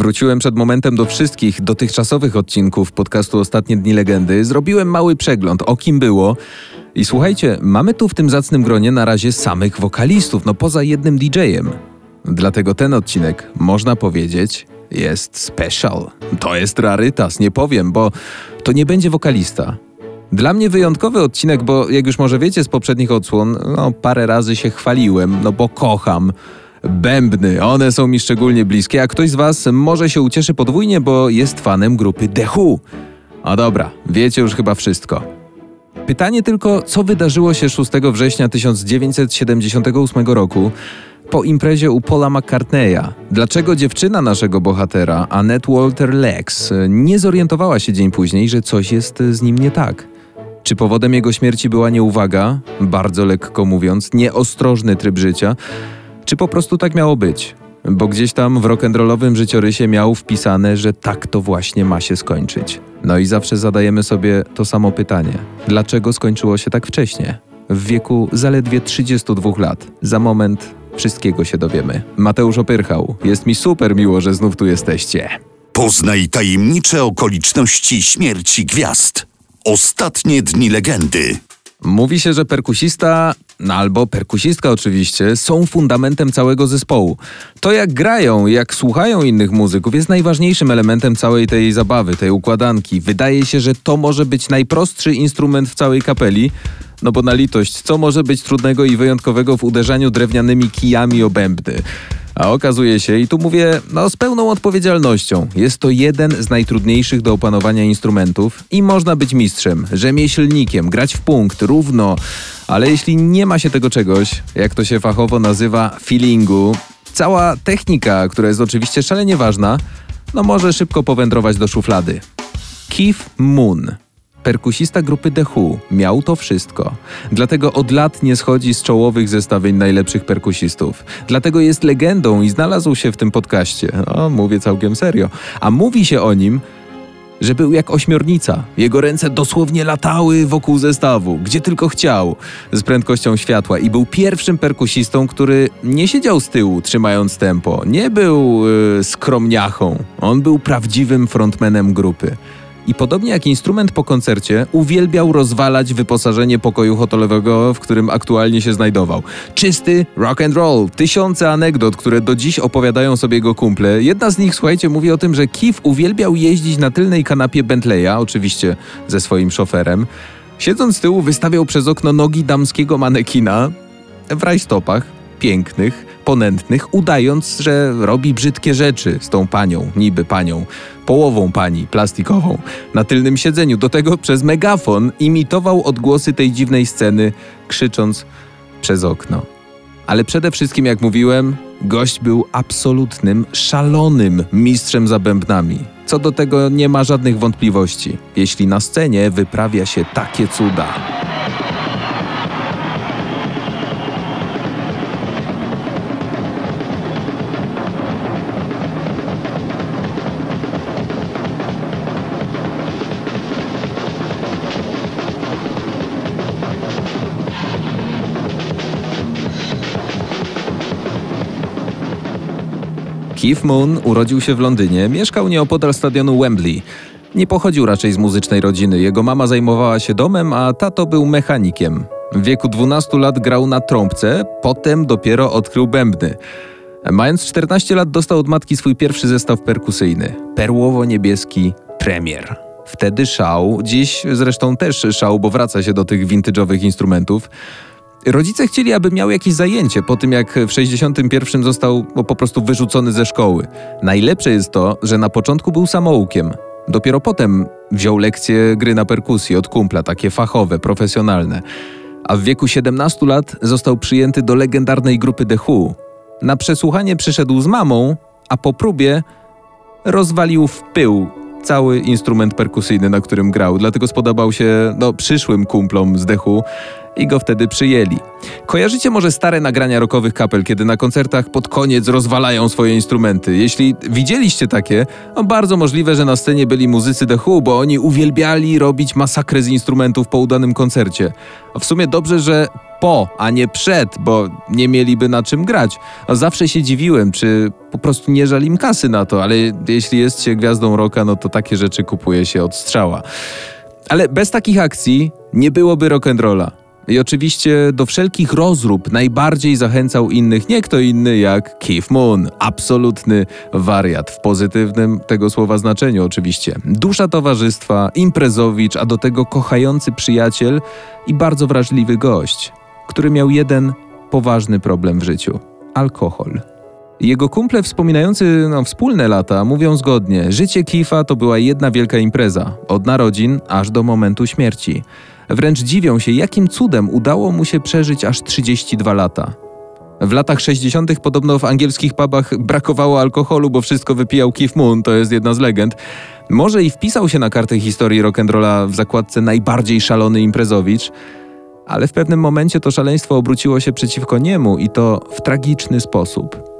Wróciłem przed momentem do wszystkich dotychczasowych odcinków podcastu Ostatnie Dni Legendy. Zrobiłem mały przegląd, o kim było. I słuchajcie, mamy tu w tym zacnym gronie na razie samych wokalistów, poza jednym DJ-em. Dlatego ten odcinek, można powiedzieć, jest special. To jest rarytas, nie powiem, bo to nie będzie wokalista. Dla mnie wyjątkowy odcinek, bo jak już może wiecie z poprzednich odsłon, parę razy się chwaliłem, bo kocham bębny, one są mi szczególnie bliskie, a ktoś z was może się ucieszy podwójnie, bo jest fanem grupy The Who. A dobra, wiecie już chyba wszystko. Pytanie tylko, co wydarzyło się 6 września 1978 roku po imprezie u Paula McCartneya? Dlaczego dziewczyna naszego bohatera, Annette Walter Lex, nie zorientowała się dzień później, że coś jest z nim nie tak? Czy powodem jego śmierci była nieuwaga, bardzo lekko mówiąc, nieostrożny tryb życia, czy po prostu tak miało być? Bo gdzieś tam w rock'n'rollowym życiorysie miał wpisane, że tak to właśnie ma się skończyć. I zawsze zadajemy sobie to samo pytanie. Dlaczego skończyło się tak wcześnie? W wieku zaledwie 32 lat. Za moment wszystkiego się dowiemy. Mateusz Opyrchał. Jest mi super miło, że znów tu jesteście. Poznaj tajemnicze okoliczności śmierci gwiazd. Ostatnie Dni Legendy. Mówi się, że perkusista, albo perkusistka oczywiście, są fundamentem całego zespołu. To jak grają, jak słuchają innych muzyków jest najważniejszym elementem całej tej zabawy, tej układanki. Wydaje się, że to może być najprostszy instrument w całej kapeli, bo na litość, co może być trudnego i wyjątkowego w uderzaniu drewnianymi kijami o bębny? A okazuje się, i tu mówię z pełną odpowiedzialnością, jest to jeden z najtrudniejszych do opanowania instrumentów i można być mistrzem, rzemieślnikiem, grać w punkt, równo, ale jeśli nie ma się tego czegoś, jak to się fachowo nazywa, feelingu, cała technika, która jest oczywiście szalenie ważna, może szybko powędrować do szuflady. Keith Moon, perkusista grupy The Who, miał to wszystko. Dlatego od lat nie schodzi z czołowych zestawień najlepszych perkusistów. Dlatego jest legendą i znalazł się w tym podcaście. Mówię całkiem serio. A mówi się o nim, że był jak ośmiornica. Jego ręce dosłownie latały wokół zestawu, gdzie tylko chciał, z prędkością światła. I był pierwszym perkusistą, który nie siedział z tyłu, trzymając tempo. Nie był skromniachą. On był prawdziwym frontmanem grupy. I podobnie jak instrument po koncercie, uwielbiał rozwalać wyposażenie pokoju hotelowego, w którym aktualnie się znajdował. Czysty rock and roll, tysiące anegdot, które do dziś opowiadają sobie jego kumple. Jedna z nich, słuchajcie, mówi o tym, że Keith uwielbiał jeździć na tylnej kanapie Bentleya, oczywiście ze swoim szoferem. Siedząc z tyłu, wystawiał przez okno nogi damskiego manekina w rajstopach, pięknych, ponętnych, udając, że robi brzydkie rzeczy z tą panią, niby panią, połową pani, plastikową, na tylnym siedzeniu. Do tego przez megafon imitował odgłosy tej dziwnej sceny, krzycząc przez okno. Ale przede wszystkim, jak mówiłem, gość był absolutnym, szalonym mistrzem za bębnami. Co do tego nie ma żadnych wątpliwości, jeśli na scenie wyprawia się takie cuda. Keith Moon urodził się w Londynie, mieszkał nieopodal stadionu Wembley. Nie pochodził raczej z muzycznej rodziny, jego mama zajmowała się domem, a tato był mechanikiem. W wieku 12 lat grał na trąbce, potem dopiero odkrył bębny. Mając 14 lat dostał od matki swój pierwszy zestaw perkusyjny, perłowo-niebieski Premier. Wtedy szał, dziś zresztą też szał, bo wraca się do tych vintage'owych instrumentów. Rodzice chcieli, aby miał jakieś zajęcie po tym, jak w 61 został po prostu wyrzucony ze szkoły. Najlepsze jest to, że na początku był samoukiem. Dopiero potem wziął lekcje gry na perkusji od kumpla, takie fachowe, profesjonalne. A w wieku 17 lat został przyjęty do legendarnej grupy The Who. Na przesłuchanie przyszedł z mamą, a po próbie rozwalił w pył cały instrument perkusyjny, na którym grał. Dlatego spodobał się przyszłym kumplom z The Who i go wtedy przyjęli. Kojarzycie może stare nagrania rockowych kapel, kiedy na koncertach pod koniec rozwalają swoje instrumenty? Jeśli widzieliście takie, bardzo możliwe, że na scenie byli muzycy The Who, bo oni uwielbiali robić masakrę z instrumentów po udanym koncercie. A w sumie dobrze, że po, a nie przed, bo nie mieliby na czym grać. A zawsze się dziwiłem, czy po prostu nie żal im kasy na to, ale jeśli jest się gwiazdą rocka, no to takie rzeczy kupuje się od strzała. Ale bez takich akcji nie byłoby rock'n'rolla. I oczywiście do wszelkich rozrób najbardziej zachęcał innych nie kto inny jak Keith Moon. Absolutny wariat, w pozytywnym tego słowa znaczeniu oczywiście. Dusza towarzystwa, imprezowicz, a do tego kochający przyjaciel i bardzo wrażliwy gość, który miał jeden poważny problem w życiu – alkohol. Jego kumple wspominający wspólne lata mówią zgodnie, życie Keitha to była jedna wielka impreza, od narodzin aż do momentu śmierci. Wręcz dziwią się, jakim cudem udało mu się przeżyć aż 32 lata. W latach 60. podobno w angielskich pubach brakowało alkoholu, bo wszystko wypijał Keith Moon, to jest jedna z legend. Może i wpisał się na kartę historii rock'n'rolla w zakładce najbardziej szalony imprezowicz, ale w pewnym momencie to szaleństwo obróciło się przeciwko niemu i to w tragiczny sposób.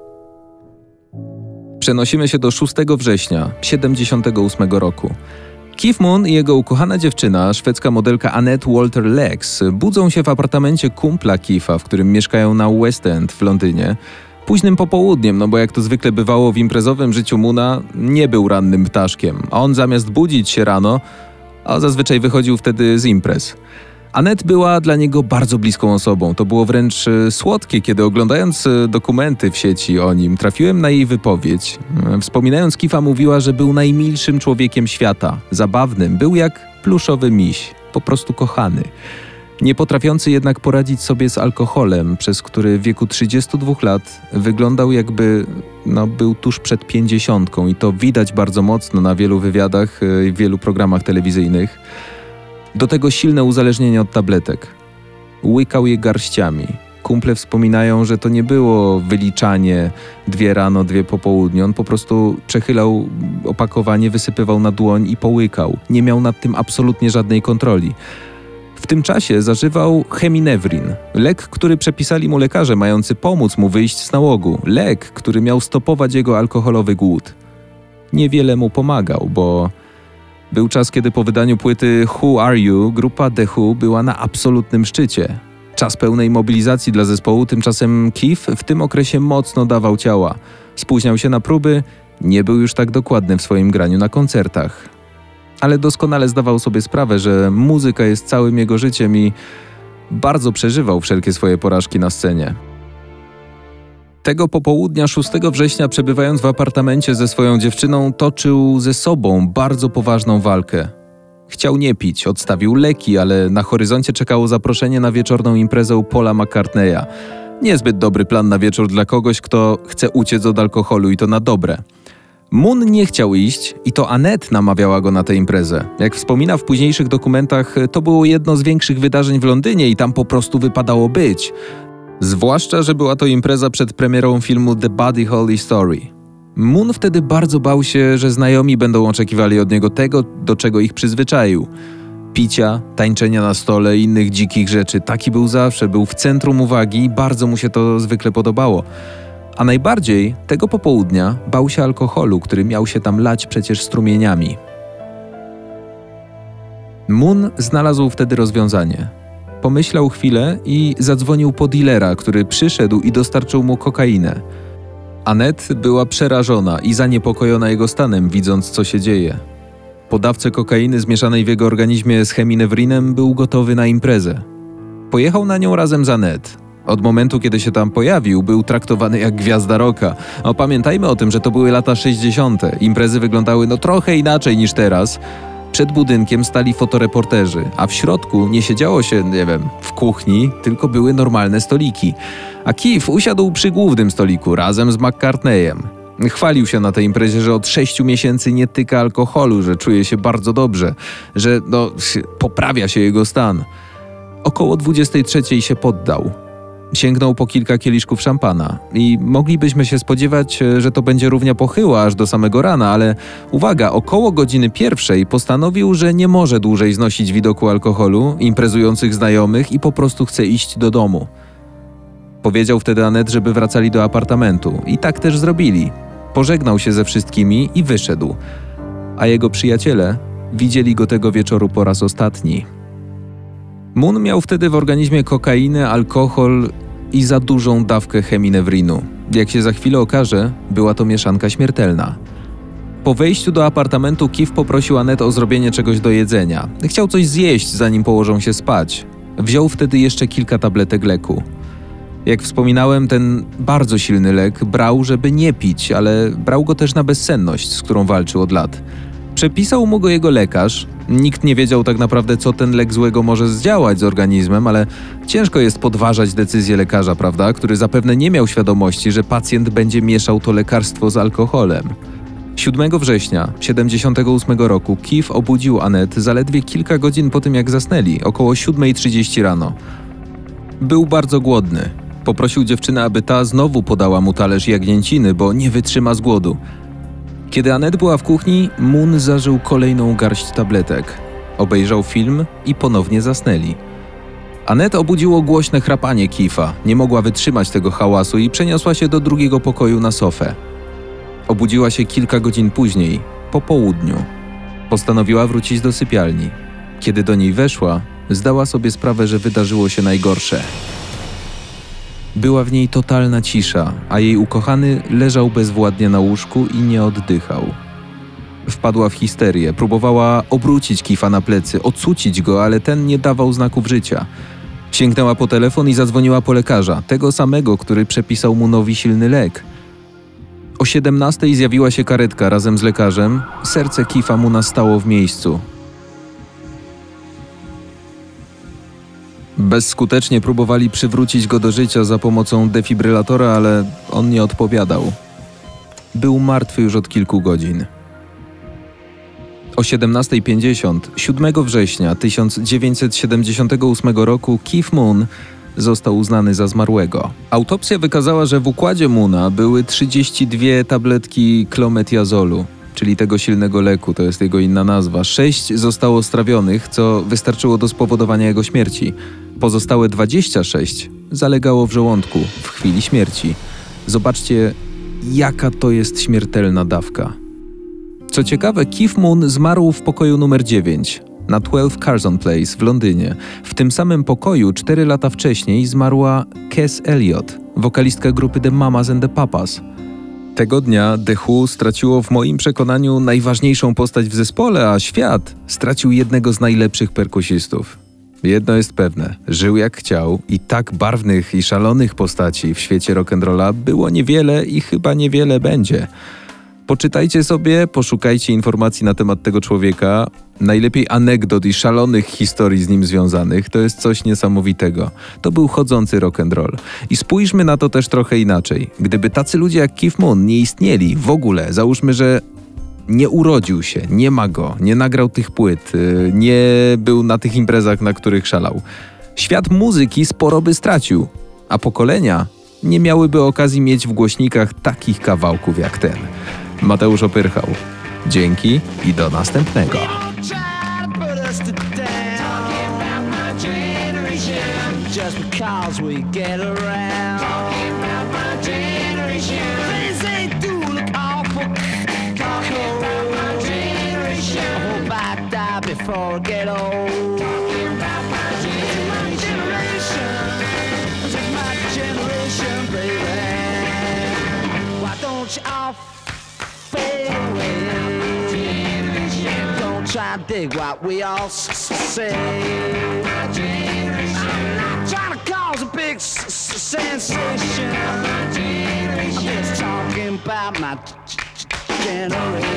Przenosimy się do 6 września 1978 roku. Keith Moon i jego ukochana dziewczyna, szwedzka modelka Annette Walter Lex, budzą się w apartamencie kumpla Keitha, w którym mieszkają na West End w Londynie, późnym popołudniem, bo jak to zwykle bywało w imprezowym życiu Moona, nie był rannym ptaszkiem, a on zamiast budzić się rano, a zazwyczaj wychodził wtedy z imprez. Annette była dla niego bardzo bliską osobą. To było wręcz słodkie, kiedy oglądając dokumenty w sieci o nim, trafiłem na jej wypowiedź. Wspominając Keitha, mówiła, że był najmilszym człowiekiem świata. Zabawnym, był jak pluszowy miś, po prostu kochany. Nie potrafiący jednak poradzić sobie z alkoholem, przez który w wieku 32 lat wyglądał jakby był tuż przed 50 i to widać bardzo mocno na wielu wywiadach i wielu programach telewizyjnych. Do tego silne uzależnienie od tabletek. Łykał je garściami. Kumple wspominają, że to nie było wyliczanie 2 rano, 2 po południu. On po prostu przechylał opakowanie, wysypywał na dłoń i połykał. Nie miał nad tym absolutnie żadnej kontroli. W tym czasie zażywał Heminevrin, lek, który przepisali mu lekarze, mający pomóc mu wyjść z nałogu. Lek, który miał stopować jego alkoholowy głód. Niewiele mu pomagał, bo był czas, kiedy po wydaniu płyty Who Are You grupa The Who była na absolutnym szczycie. Czas pełnej mobilizacji dla zespołu, tymczasem Keith w tym okresie mocno dawał ciała. Spóźniał się na próby, nie był już tak dokładny w swoim graniu na koncertach. Ale doskonale zdawał sobie sprawę, że muzyka jest całym jego życiem i bardzo przeżywał wszelkie swoje porażki na scenie. Tego popołudnia 6 września, przebywając w apartamencie ze swoją dziewczyną, toczył ze sobą bardzo poważną walkę. Chciał nie pić, odstawił leki, ale na horyzoncie czekało zaproszenie na wieczorną imprezę u Paula McCartneya. Niezbyt dobry plan na wieczór dla kogoś, kto chce uciec od alkoholu i to na dobre. Moon nie chciał iść i to Annette namawiała go na tę imprezę. Jak wspomina w późniejszych dokumentach, to było jedno z większych wydarzeń w Londynie i tam po prostu wypadało być. Zwłaszcza, że była to impreza przed premierą filmu The Buddy Holly Story. Moon wtedy bardzo bał się, że znajomi będą oczekiwali od niego tego, do czego ich przyzwyczaił. Picia, tańczenia na stole i innych dzikich rzeczy. Taki był zawsze, był w centrum uwagi i bardzo mu się to zwykle podobało. A najbardziej tego popołudnia bał się alkoholu, który miał się tam lać przecież strumieniami. Moon znalazł wtedy rozwiązanie. Pomyślał chwilę i zadzwonił po dealera, który przyszedł i dostarczył mu kokainę. Annette była przerażona i zaniepokojona jego stanem, widząc co się dzieje. Podawca kokainy zmieszanej w jego organizmie z Heminevrinem był gotowy na imprezę. Pojechał na nią razem z Annette. Od momentu, kiedy się tam pojawił, był traktowany jak gwiazda rocka. Pamiętajmy o tym, że to były lata 60. Imprezy wyglądały trochę inaczej niż teraz. Przed budynkiem stali fotoreporterzy, a w środku nie siedziało się, w kuchni, tylko były normalne stoliki. A Keith usiadł przy głównym stoliku razem z McCartneyem. Chwalił się na tej imprezie, że od 6 miesięcy nie tyka alkoholu, że czuje się bardzo dobrze, że poprawia się jego stan. Około 23 się poddał. Sięgnął po kilka kieliszków szampana i moglibyśmy się spodziewać, że to będzie równia pochyła aż do samego rana, ale uwaga, około godziny 1 postanowił, że nie może dłużej znosić widoku alkoholu, imprezujących znajomych i po prostu chce iść do domu. Powiedział wtedy Annette, żeby wracali do apartamentu i tak też zrobili. Pożegnał się ze wszystkimi i wyszedł, a jego przyjaciele widzieli go tego wieczoru po raz ostatni. Moon miał wtedy w organizmie kokainę, alkohol i za dużą dawkę cheminewrinu. Jak się za chwilę okaże, była to mieszanka śmiertelna. Po wejściu do apartamentu Keith poprosił Annette o zrobienie czegoś do jedzenia. Chciał coś zjeść, zanim położą się spać. Wziął wtedy jeszcze kilka tabletek leku. Jak wspominałem, ten bardzo silny lek brał, żeby nie pić, ale brał go też na bezsenność, z którą walczył od lat. Przepisał mu go jego lekarz. Nikt nie wiedział tak naprawdę, co ten lek złego może zdziałać z organizmem, ale ciężko jest podważać decyzję lekarza, prawda? Który zapewne nie miał świadomości, że pacjent będzie mieszał to lekarstwo z alkoholem. 7 września 1978 roku Keith obudził Annette zaledwie kilka godzin po tym, jak zasnęli, około 7:30 rano. Był bardzo głodny. Poprosił dziewczynę, aby ta znowu podała mu talerz jagnięciny, bo nie wytrzyma z głodu. Kiedy Annette była w kuchni, Moon zażył kolejną garść tabletek. Obejrzał film i ponownie zasnęli. Annette obudziło głośne chrapanie Keitha. Nie mogła wytrzymać tego hałasu i przeniosła się do drugiego pokoju na sofę. Obudziła się kilka godzin później, po południu. Postanowiła wrócić do sypialni. Kiedy do niej weszła, zdała sobie sprawę, że wydarzyło się najgorsze. Była w niej totalna cisza, a jej ukochany leżał bezwładnie na łóżku i nie oddychał. Wpadła w histerię, próbowała obrócić Keitha na plecy, ocucić go, ale ten nie dawał znaków życia. Sięgnęła po telefon i zadzwoniła po lekarza, tego samego, który przepisał mu nowy silny lek. O 17:00 zjawiła się karetka razem z lekarzem. Serce Keitha Moona stało w miejscu. Bezskutecznie próbowali przywrócić go do życia za pomocą defibrylatora, ale on nie odpowiadał. Był martwy już od kilku godzin. O 17:50, 7 września 1978 roku Keith Moon został uznany za zmarłego. Autopsja wykazała, że w układzie Moona były 32 tabletki klometiazolu, czyli tego silnego leku, to jest jego inna nazwa. 6 zostało strawionych, co wystarczyło do spowodowania jego śmierci. Pozostałe 26 zalegało w żołądku w chwili śmierci. Zobaczcie, jaka to jest śmiertelna dawka. Co ciekawe, Keith Moon zmarł w pokoju numer 9 na 12 Curzon Place w Londynie. W tym samym pokoju 4 lata wcześniej zmarła Cass Elliot, wokalistka grupy The Mamas and the Papas. Tego dnia The Who straciło w moim przekonaniu najważniejszą postać w zespole, a świat stracił jednego z najlepszych perkusistów. Jedno jest pewne, żył jak chciał i tak barwnych i szalonych postaci w świecie rock'n'rolla było niewiele i chyba niewiele będzie. Poczytajcie sobie, poszukajcie informacji na temat tego człowieka, najlepiej anegdot i szalonych historii z nim związanych. To jest coś niesamowitego. To był chodzący rock'n'roll. I spójrzmy na to też trochę inaczej. Gdyby tacy ludzie jak Keith Moon nie istnieli w ogóle, załóżmy, że nie urodził się, nie ma go, nie nagrał tych płyt, nie był na tych imprezach, na których szalał. Świat muzyki sporo by stracił, a pokolenia nie miałyby okazji mieć w głośnikach takich kawałków jak ten. Mateusz Opyrchał. Dzięki i do następnego. Try to dig what we all say. I'm not trying to cause a big sensation. I'm just talking about my generation.